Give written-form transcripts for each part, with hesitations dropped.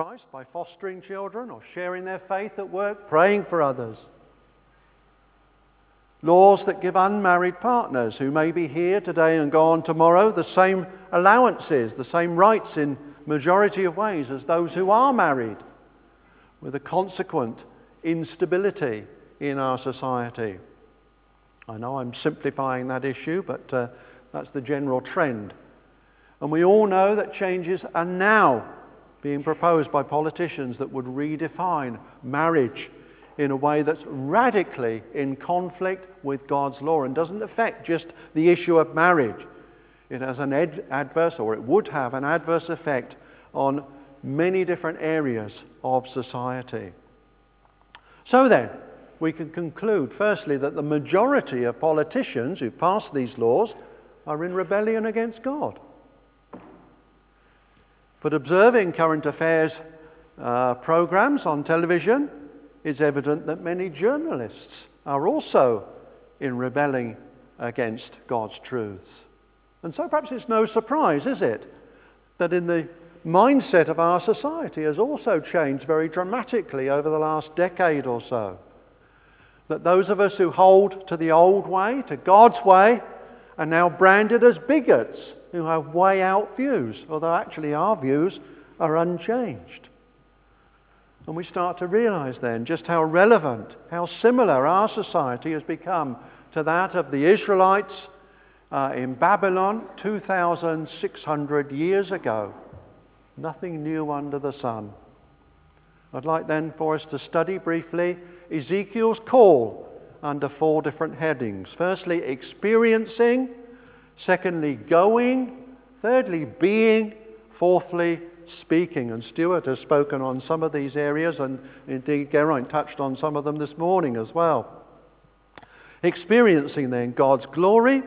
Christ by fostering children or sharing their faith at work, praying for others. Laws that give unmarried partners who may be here today and go on tomorrow the same allowances, the same rights in majority of ways as those who are married, with a consequent instability in our society. I know I'm simplifying that issue, but that's the general trend. And we all know that changes are now being proposed by politicians that would redefine marriage in a way that's radically in conflict with God's law and doesn't affect just the issue of marriage. It has an adverse, or it would have an adverse effect on many different areas of society. So then, we can conclude, firstly, that the majority of politicians who pass these laws are in rebellion against God. But observing current affairs programs on television, it's evident that many journalists are also in rebelling against God's truths. And so perhaps it's no surprise, is it, that in the mindset of our society has also changed very dramatically over the last decade or so. That those of us who hold to the old way, to God's way, are now branded as bigots who have way out views, although actually our views are unchanged. And we start to realize then just how relevant, how similar our society has become to that of the Israelites in Babylon 2,600 years ago. Nothing new under the sun. I'd like then for us to study briefly Ezekiel's call under 4 different headings. Firstly, experiencing. Secondly, going. Thirdly, being. Fourthly, speaking. And Stuart has spoken on some of these areas, and indeed Geraint touched on some of them this morning as well. Experiencing then God's glory,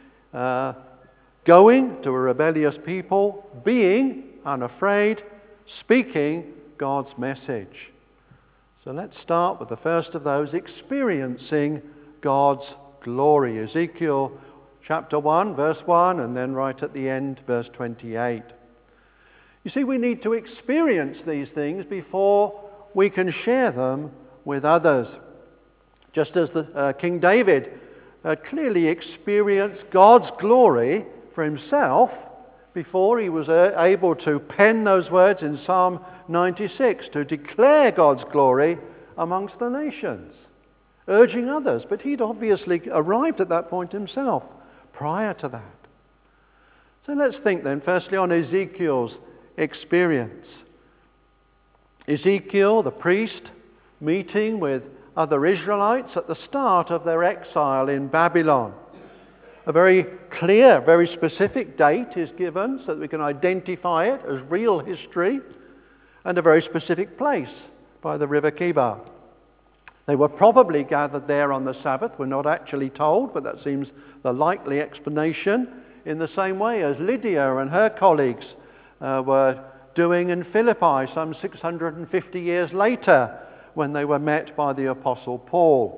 going to a rebellious people, being unafraid, speaking God's message. So let's start with the first of those, experiencing God's glory. Ezekiel chapter 1, verse 1, and then right at the end, verse 28. You see, we need to experience these things before we can share them with others. Just as King David clearly experienced God's glory for himself before he was able to pen those words in Psalm 96 to declare God's glory amongst the nations, urging others. But he'd obviously arrived at that point himself prior to that. So let's think then firstly on Ezekiel's experience. Ezekiel, the priest, meeting with other Israelites at the start of their exile in Babylon. A very clear, very specific date is given so that we can identify it as real history, and a very specific place by the river Chebar. They were probably gathered there on the Sabbath. We're not actually told, but that seems the likely explanation, in the same way as Lydia and her colleagues were doing in Philippi some 650 years later when they were met by the Apostle Paul.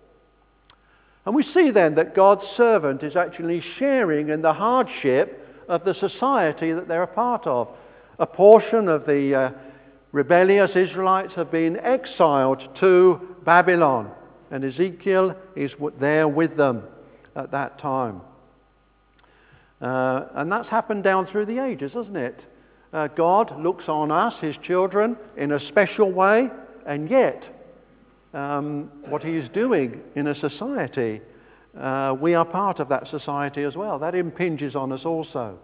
And we see then that God's servant is actually sharing in the hardship of the society that they're a part of. A portion of the rebellious Israelites have been exiled to Babylon, and Ezekiel is there with them at that time. And that's happened down through the ages, hasn't it? God looks on us, his children, in a special way, and yet what he is doing in a society, we are part of that society as well. That impinges on us also.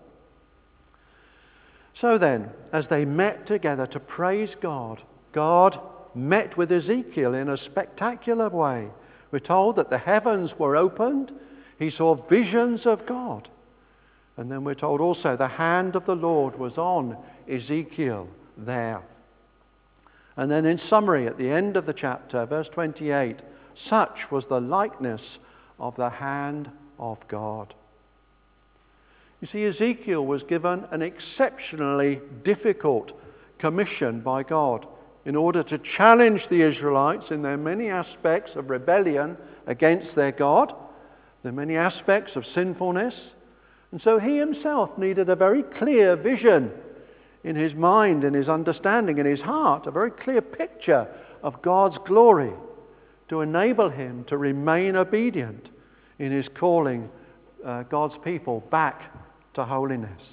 So then, as they met together to praise God, God met with Ezekiel in a spectacular way. We're told that the heavens were opened. He saw visions of God. And then we're told also the hand of the Lord was on Ezekiel there. And then in summary, at the end of the chapter, verse 28, such was the likeness of the hand of God. You see, Ezekiel was given an exceptionally difficult commission by God in order to challenge the Israelites in their many aspects of rebellion against their God, their many aspects of sinfulness. And so he himself needed a very clear vision in his mind, in his understanding, in his heart, a very clear picture of God's glory to enable him to remain obedient in his calling God's people back to holiness.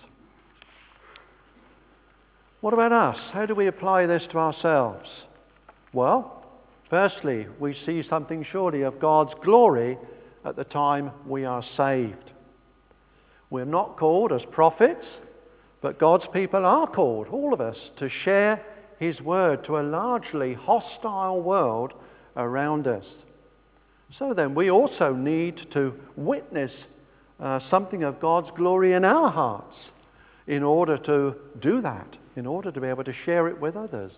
What about us? How do we apply this to ourselves? Well, firstly, we see something surely of God's glory at the time we are saved. We're not called as prophets, but God's people are called, all of us, to share his word to a largely hostile world around us. So then, we also need to witness something of God's glory in our hearts in order to do that, in order to be able to share it with others.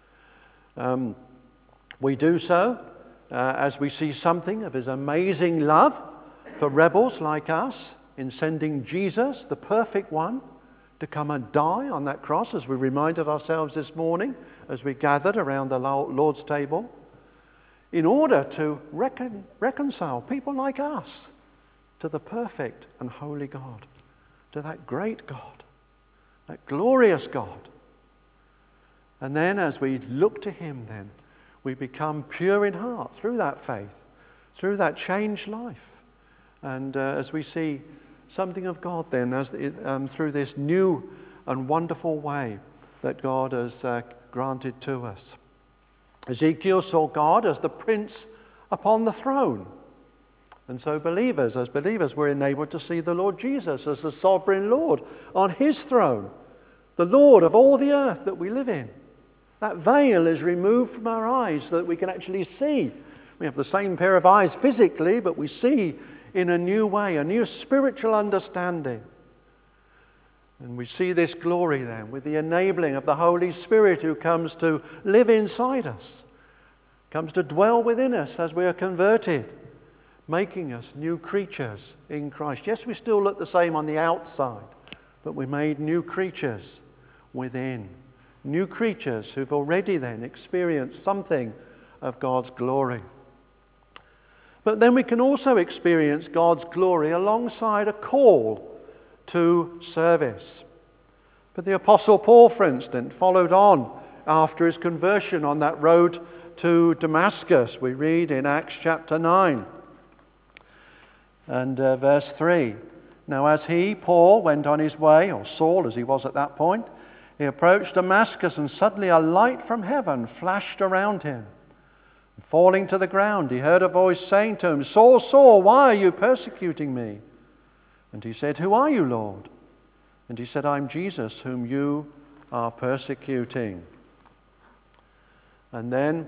We do so as we see something of his amazing love for rebels like us in sending Jesus, the perfect one, to come and die on that cross, as we reminded ourselves this morning as we gathered around the Lord's table, in order to reconcile people like us to the perfect and holy God, to that great God, that glorious God. And then as we look to him, then we become pure in heart through that faith, through that changed life. And as we see something of God then through this new and wonderful way that God has granted to us. Ezekiel saw God as the prince upon the throne. And so as believers, we're enabled to see the Lord Jesus as the sovereign Lord on his throne, the Lord of all the earth that we live in. That veil is removed from our eyes so that we can actually see. We have the same pair of eyes physically, but we see in a new way, a new spiritual understanding. And we see this glory then with the enabling of the Holy Spirit who comes to live inside us, comes to dwell within us as we are converted, making us new creatures in Christ. Yes, we still look the same on the outside, but we're made new creatures within. New creatures who've already then experienced something of God's glory. But then we can also experience God's glory alongside a call to service. But the Apostle Paul, for instance, followed on after his conversion on that road to Damascus. We read in Acts chapter 9 and verse 3. Now as he, Paul, went on his way, or Saul as he was at that point, he approached Damascus, and suddenly a light from heaven flashed around him. Falling to the ground, he heard a voice saying to him, Saul, Saul, why are you persecuting me? And he said, Who are you, Lord? And he said, I'm Jesus, whom you are persecuting. And then,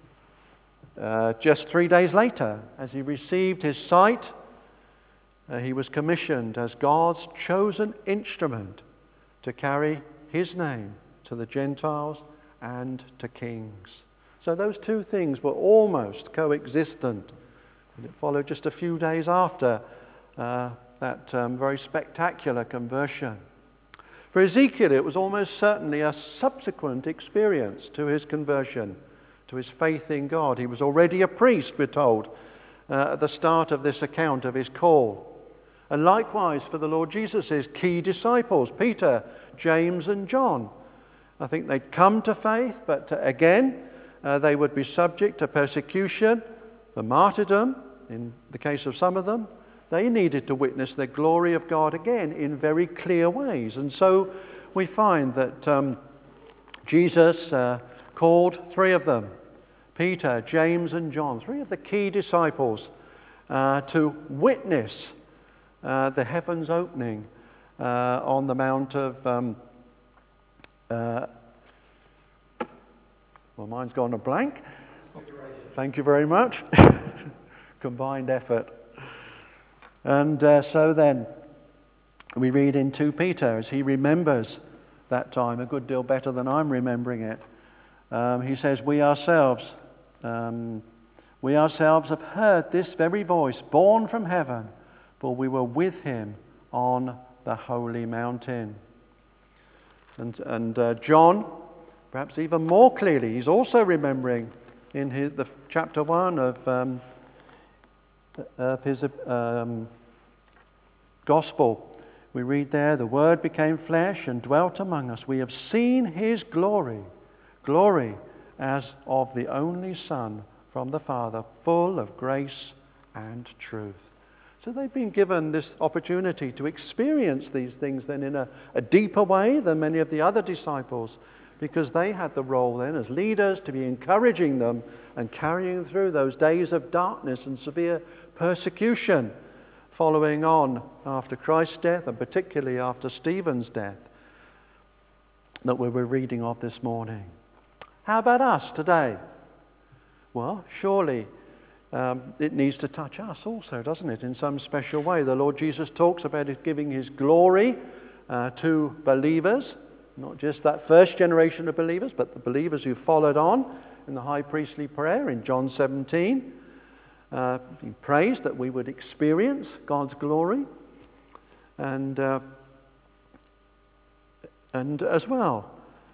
just 3 days later, as he received his sight, he was commissioned as God's chosen instrument to carry his name to the Gentiles and to kings. So those two things were almost coexistent. And it followed just a few days after that very spectacular conversion. For Ezekiel, it was almost certainly a subsequent experience to his conversion, to his faith in God. He was already a priest, we're told, at the start of this account of his call. And likewise for the Lord Jesus' key disciples, Peter, James and John. I think they'd come to faith, but again, they would be subject to persecution, the martyrdom, in the case of some of them. They needed to witness the glory of God again in very clear ways. And so we find that Jesus called three of them, Peter, James and John, three of the key disciples, to witness the heavens opening on the Mount of... well, mine's gone a blank. Thank you very much. Combined effort. And so then, we read in 2 Peter, as he remembers that time a good deal better than I'm remembering it. He says, we ourselves have heard this very voice born from heaven, for we were with him on the holy mountain. And John, perhaps even more clearly, he's also remembering in the chapter 1 of his gospel, We read there, the Word became flesh and dwelt among us. We have seen his glory, glory as of the only Son from the Father, full of grace and truth. So they've been given this opportunity to experience these things then in a deeper way than many of the other disciples, because they had the role then as leaders to be encouraging them and carrying through those days of darkness and severe persecution following on after Christ's death, and particularly after Stephen's death that we were reading of this morning. How about us today? Well, surely it needs to touch us also, doesn't it, in some special way. The Lord Jesus talks about it giving his glory to believers, not just that first generation of believers, but the believers who followed on in the high priestly prayer in John 17. He prays that we would experience God's glory, and as well,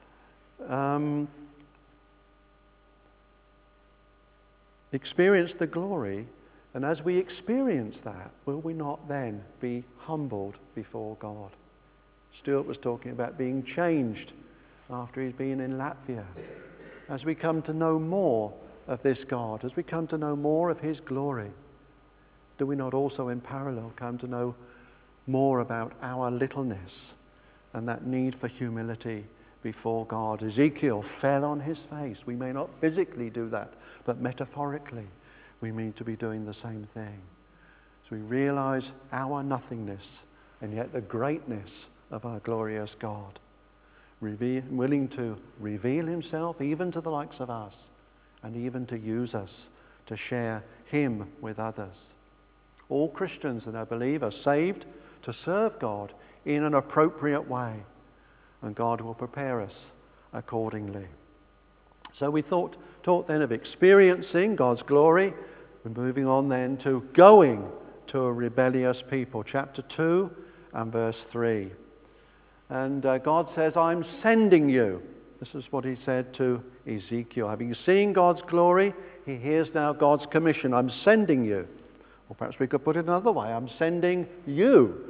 experience the glory, and as we experience that, will we not then be humbled before God? Stuart was talking about being changed after he's been in Latvia. As we come to know more of this God, as we come to know more of his glory, do we not also in parallel come to know more about our littleness and that need for humility before God? Ezekiel fell on his face. We may not physically do that, but metaphorically we mean to be doing the same thing. So we realize our nothingness and yet the greatness of our glorious God, willing to reveal himself even to the likes of us, and even to use us to share him with others. All Christians that I believe are saved to serve God in an appropriate way, and God will prepare us accordingly. So we talked then of experiencing God's glory. We're moving on then to going to a rebellious people. Chapter 2 and verse 3. And God says, I'm sending you. This is what he said to Ezekiel. Having seen God's glory, he hears now God's commission. I'm sending you. Or perhaps we could put it another way. I'm sending you.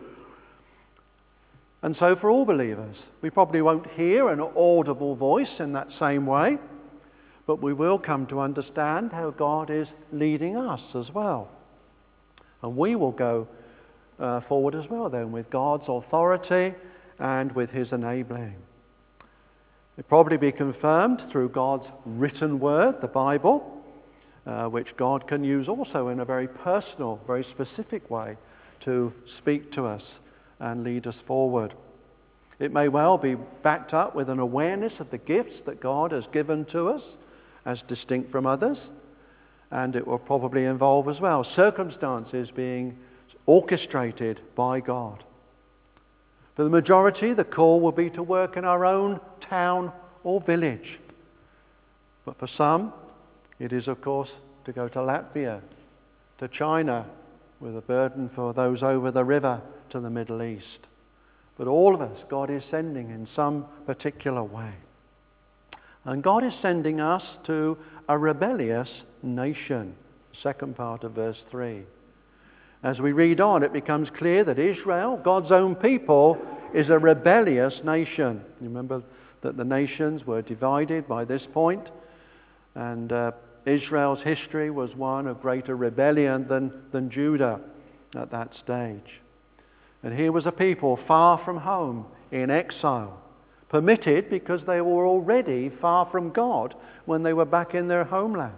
And so for all believers, we probably won't hear an audible voice in that same way, but we will come to understand how God is leading us as well. And we will go forward as well then with God's authority and with his enabling. It'll probably be confirmed through God's written word, the Bible, which God can use also in a very personal, very specific way to speak to us and lead us forward. It may well be backed up with an awareness of the gifts that God has given to us as distinct from others, and it will probably involve as well circumstances being orchestrated by God. For the majority, the call will be to work in our own town or village. But for some, it is, of course, to go to Latvia, to China, with a burden for those over the river to the Middle East. But all of us, God is sending in some particular way. And God is sending us to a rebellious nation. Second part of verse 3. As we read on, it becomes clear that Israel, God's own people, is a rebellious nation. You remember that the nations were divided by this point, and Israel's history was one of greater rebellion than Judah at that stage. And here was a people far from home, in exile, permitted because they were already far from God when they were back in their homeland.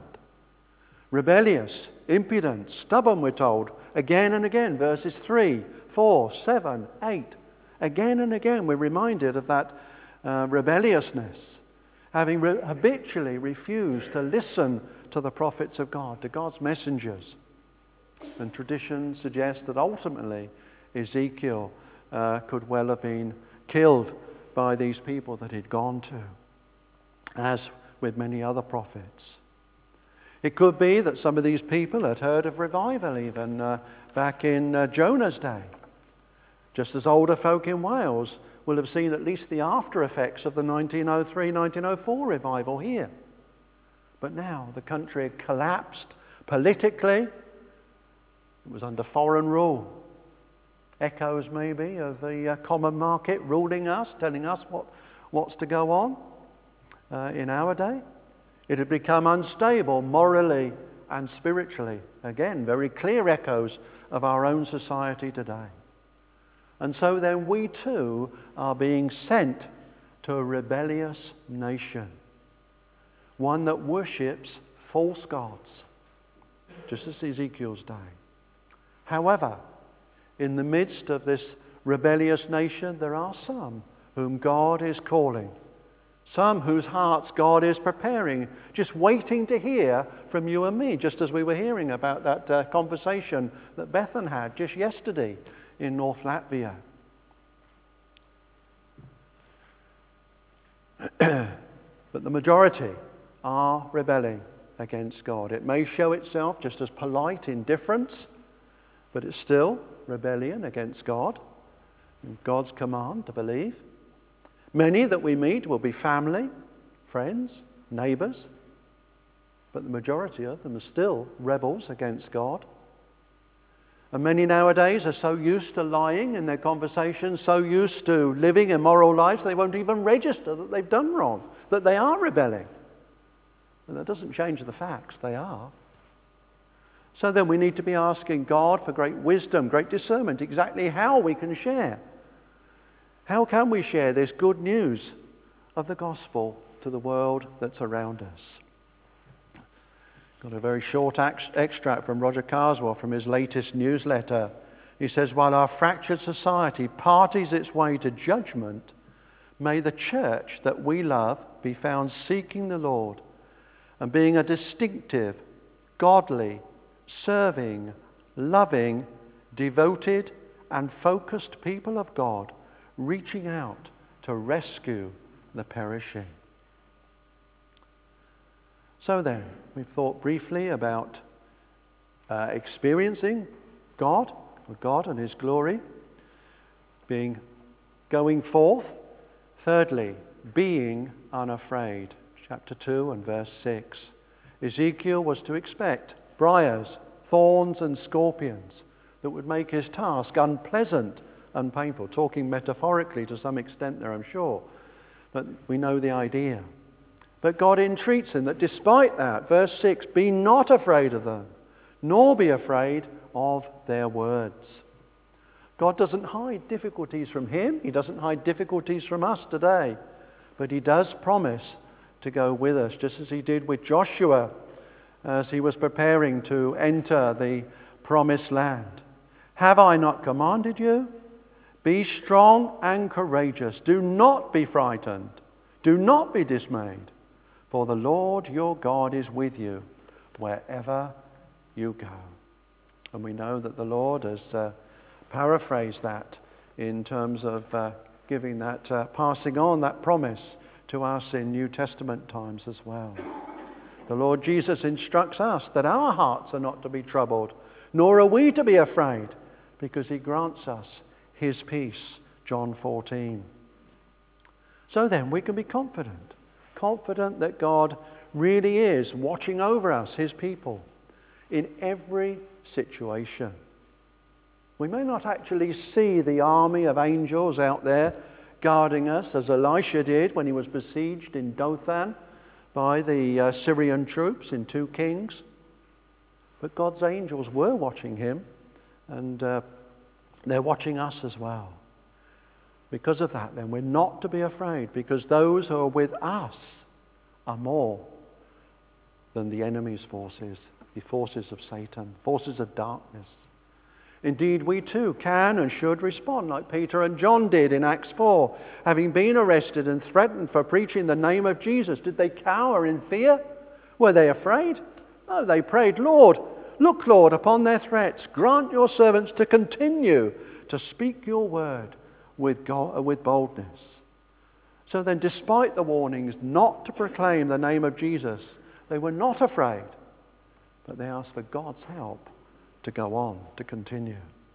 Rebellious, impudent, stubborn, we're told, again and again, verses 3, 4, 7, 8. Again and again we're reminded of that rebelliousness, having habitually refused to listen to the prophets of God, to God's messengers. And tradition suggests that ultimately Ezekiel could well have been killed by these people that he'd gone to, as with many other prophets. It could be that some of these people had heard of revival even back in Jonah's day. Just as older folk in Wales will have seen at least the after effects of the 1903-1904 revival here. But now the country had collapsed politically. It was under foreign rule. echoes maybe of the common market ruling us, telling us what's to go on in our day. It had become unstable morally and spiritually. Again, very clear echoes of our own society today. And so then we too are being sent to a rebellious nation, one that worships false gods, just as Ezekiel's day. However, in the midst of this rebellious nation, there are some whom God is calling, some whose hearts God is preparing, just waiting to hear from you and me, just as we were hearing about that conversation that Bethan had just yesterday in North Latvia. But the majority are rebelling against God. It may show itself just as polite indifference, but it's still rebellion against God and God's command to believe. Many that we meet will be family, friends, neighbours, but the majority of them are still rebels against God. And many nowadays are so used to lying in their conversations, so used to living immoral lives, they won't even register that they've done wrong, that they are rebelling. And that doesn't change the facts, they are. So then we need to be asking God for great wisdom, great discernment, exactly how we can share. How can we share this good news of the gospel to the world that's around us? Got a very short extract from Roger Carswell from his latest newsletter. He says, while our fractured society parties its way to judgment, may the church that we love be found seeking the Lord and being a distinctive, godly, serving, loving, devoted, and focused people of God, reaching out to rescue the perishing. So then, we've thought briefly about experiencing God and His glory, going forth. Thirdly, being unafraid. Chapter 2 and verse 6. Ezekiel was to expect briars, thorns and scorpions that would make his task unpleasant and painful. Talking metaphorically to some extent there, I'm sure. But we know the idea. But God entreats him that despite that, verse 6, be not afraid of them, nor be afraid of their words. God doesn't hide difficulties from him. He doesn't hide difficulties from us today. But he does promise to go with us, just as he did with Joshua as he was preparing to enter the promised land. Have I not commanded you? Be strong and courageous. Do not be frightened. Do not be dismayed. For the Lord your God is with you wherever you go. And we know that the Lord has paraphrased that in terms of giving that, passing on that promise to us in New Testament times as well. The Lord Jesus instructs us that our hearts are not to be troubled, nor are we to be afraid, because he grants us his peace, John 14. So then we can be confident that God really is watching over us, his people, in every situation. We may not actually see the army of angels out there guarding us, as Elisha did when he was besieged in Dothan by the Syrian troops in 2 Kings. But God's angels were watching him, and they're watching us as well. Because of that, then, we're not to be afraid, because those who are with us are more than the enemy's forces, the forces of Satan, forces of darkness. Indeed, we too can and should respond like Peter and John did in Acts 4. Having been arrested and threatened for preaching the name of Jesus, did they cower in fear? Were they afraid? No, they prayed, Lord, look, Lord, upon their threats. Grant your servants to continue to speak your word with boldness. So then, despite the warnings not to proclaim the name of Jesus, they were not afraid, but they asked for God's help to go on, to continue.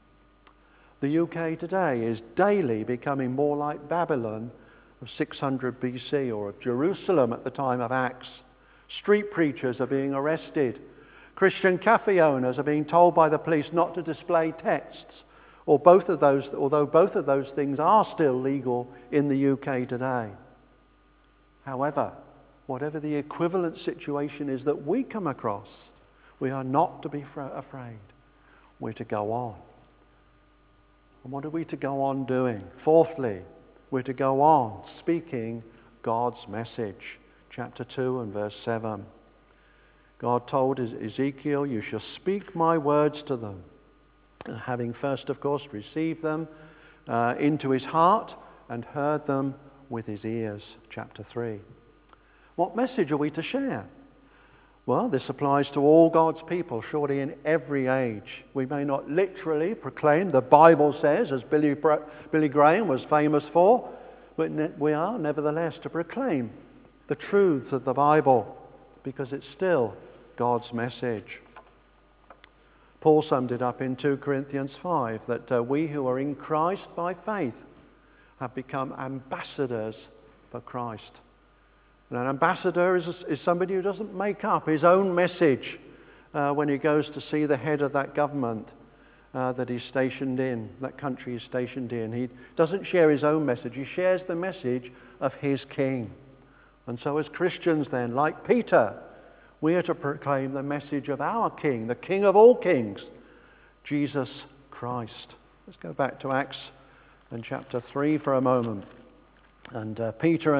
The UK today is daily becoming more like Babylon of 600 BC or of Jerusalem at the time of Acts. Street preachers are being arrested. Christian cafe owners are being told by the police not to display texts Or both of those, although both of those things are still legal in the UK today. However, whatever the equivalent situation is that we come across, we are not to be afraid. We're to go on. And what are we to go on doing? Fourthly, we're to go on speaking God's message. Chapter 2 and verse 7. God told Ezekiel, "You shall speak my words to them." And having first, of course, received them into his heart and heard them with his ears. Chapter 3. What message are we to share? Well, this applies to all God's people, surely in every age. We may not literally proclaim the Bible says, as Billy Graham was famous for, but we are nevertheless to proclaim the truths of the Bible because it's still God's message. Paul summed it up in 2 Corinthians 5 that we who are in Christ by faith have become ambassadors for Christ. And an ambassador is somebody who doesn't make up his own message when he goes to see the head of that government that he's stationed in, that country he's stationed in. He doesn't share his own message. He shares the message of his king. And so as Christians then, like Peter, we are to proclaim the message of our King, the King of all kings, Jesus Christ. Let's go back to Acts and chapter 3 for a moment. And Peter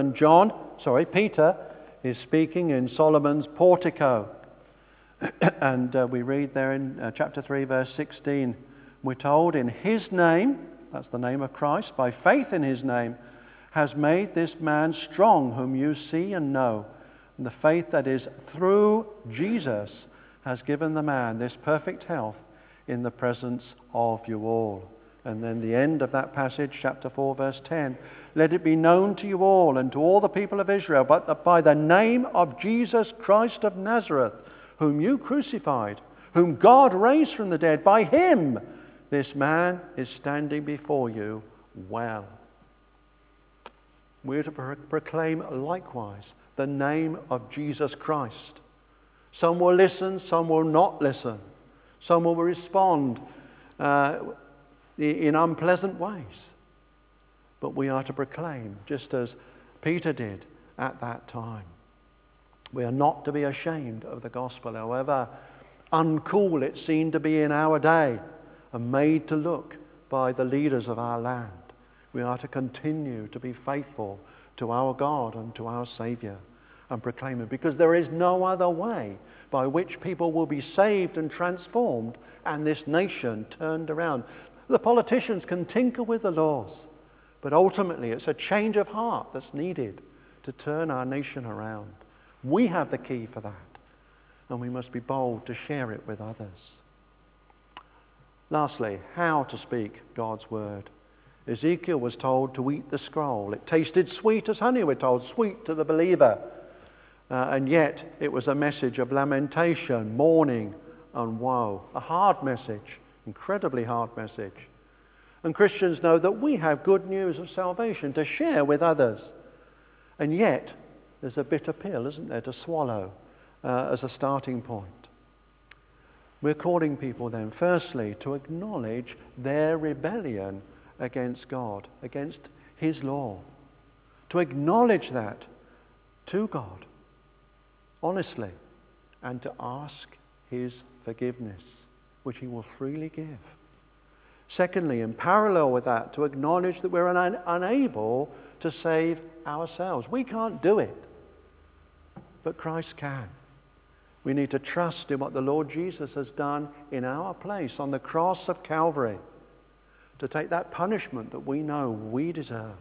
is speaking in Solomon's portico. And we read there in chapter 3, verse 16, we're told, "In his name," that's the name of Christ, "by faith in his name, has made this man strong, whom you see and know. And the faith that is through Jesus has given the man this perfect health in the presence of you all." And then the end of that passage, chapter 4, verse 10, "Let it be known to you all and to all the people of Israel, but that by the name of Jesus Christ of Nazareth, whom you crucified, whom God raised from the dead, by him this man is standing before you well." We're to proclaim likewise the name of Jesus Christ. Some will listen, some will not listen. Some will respond in unpleasant ways. But we are to proclaim, just as Peter did at that time. We are not to be ashamed of the gospel, however uncool it seemed to be in our day and made to look by the leaders of our land. We are to continue to be faithful to our God and to our Saviour and proclaim it, because there is no other way by which people will be saved and transformed and this nation turned around. The politicians can tinker with the laws, but ultimately it's a change of heart that's needed to turn our nation around. We have the key for that, and we must be bold to share it with others. Lastly, how to speak God's word. Ezekiel was told to eat the scroll. It tasted sweet as honey, we're told, sweet to the believer. And yet it was a message of lamentation, mourning, and woe. A hard message, incredibly hard message. And Christians know that we have good news of salvation to share with others. And yet there's a bitter pill, isn't there, to swallow as a starting point. We're calling people then, firstly, to acknowledge their rebellion against God, against his law. To acknowledge that to God, honestly, and to ask his forgiveness, which he will freely give. Secondly, in parallel with that, to acknowledge that we're unable to save ourselves. We can't do it, but Christ can. We need to trust in what the Lord Jesus has done in our place on the cross of Calvary, to take that punishment that we know we deserve.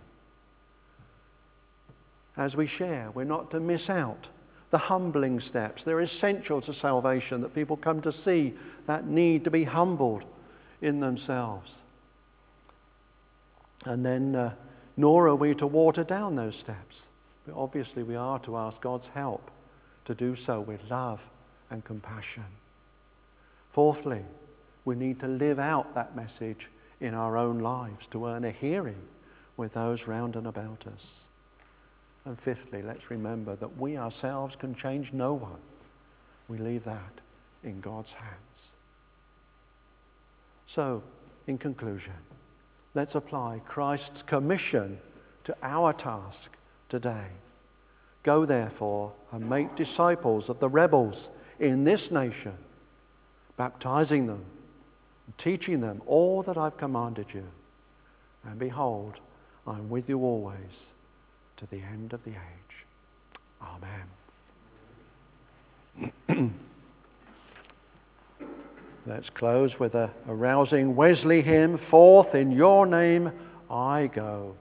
As we share, we're not to miss out the humbling steps. They're essential to salvation, that people come to see that need to be humbled in themselves. And then, nor are we to water down those steps. But obviously we are to ask God's help to do so with love and compassion. Fourthly, we need to live out that message in our own lives to earn a hearing with those round and about us. And fifthly, let's remember that we ourselves can change no one. We leave that in God's hands. So, in conclusion, let's apply Christ's commission to our task today. Go therefore and make disciples of the rebels in this nation, baptizing them, and teaching them all that I've commanded you. And behold, I'm with you always to the end of the age. Amen. Let's close with a rousing Wesley hymn, Forth in your name I go.